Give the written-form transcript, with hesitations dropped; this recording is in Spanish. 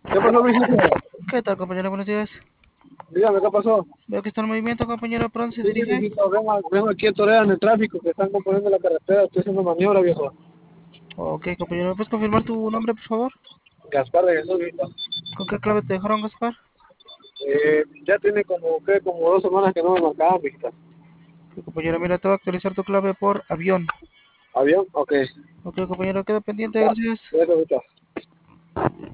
¿Qué pasó, Vicente? ¿Qué tal, compañero? Buenos días. Dígame, ¿qué pasó? Veo que está en movimiento, compañero. ¿Por dónde se Sí, dirige? viejito, vengo aquí a torear en el tráfico, que están componiendo la carretera, estoy haciendo maniobra, viejo. Ok, compañero. ¿Me puedes confirmar tu nombre, por favor? Gaspar de Jesús, viejito. ¿Con qué clave te dejaron, Gaspar? Ya tiene como 2 semanas que no me marcaban, viejito. Ok, compañero, mira, te voy a actualizar tu clave por avión. ¿Avión? Ok. Ok, compañero, queda pendiente, Va, gracias. eso, viejito.